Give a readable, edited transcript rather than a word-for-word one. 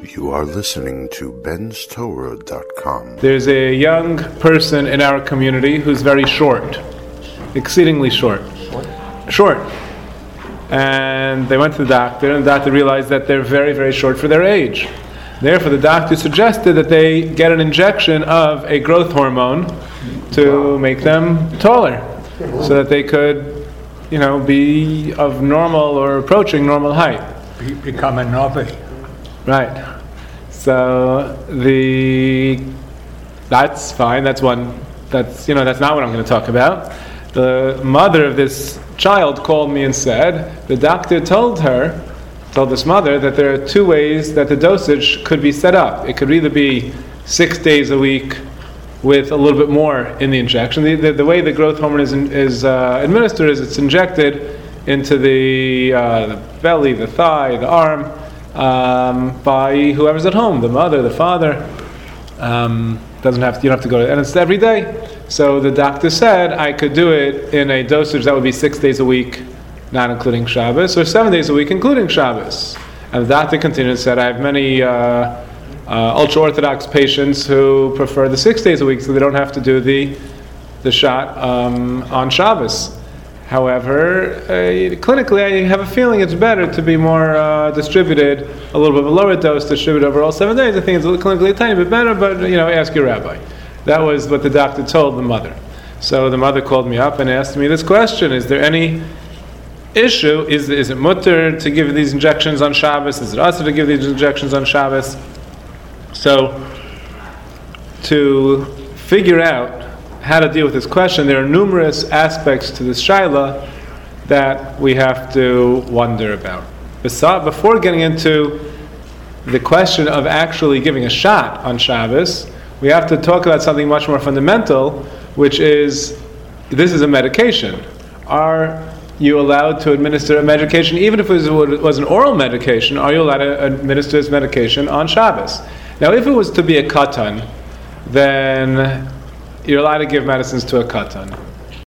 You are listening to benstorah.com. There's a young person in our community who's very short, exceedingly short. Short. And they went to the doctor, and the doctor realized that they're very, very short for their age. Therefore, the doctor suggested that they get an injection of a growth hormone to make them taller, so that they could, be of normal or approaching normal height. Become a Novi. Right. So that's fine. That's one. That's not what I'm going to talk about. The mother of this child called me and said the doctor told this mother that there are two ways that the dosage could be set up. It could either be 6 days a week with a little bit more in the injection. The way the growth hormone is administered is it's injected into the belly, the thigh, the arm, by whoever's at home, the mother, the father. You don't have to go to, and it's every day. So the doctor said I could do it in a dosage that would be 6 days a week, not including Shabbos, or 7 days a week, including Shabbos. And the doctor continued and said, I have many ultra-Orthodox patients who prefer the 6 days a week, so they don't have to do the shot on Shabbos. However, clinically, I have a feeling it's better to be more distributed, a little bit of a lower dose, distributed over all 7 days. I think it's clinically a tiny bit better, but ask your rabbi. That was what the doctor told the mother. So the mother called me up and asked me this question: is there any issue? Is it mutter to give these injections on Shabbos? Is it also to give these injections on Shabbos? So to figure out how to deal with this question, there are numerous aspects to this shaila that we have to wonder about. Before getting into the question of actually giving a shot on Shabbos, we have to talk about something much more fundamental, which is, this is a medication. Are you allowed to administer a medication, even if it was an oral medication, are you allowed to administer this medication on Shabbos? Now, if it was to be a katan, then you're allowed to give medicines to a katan.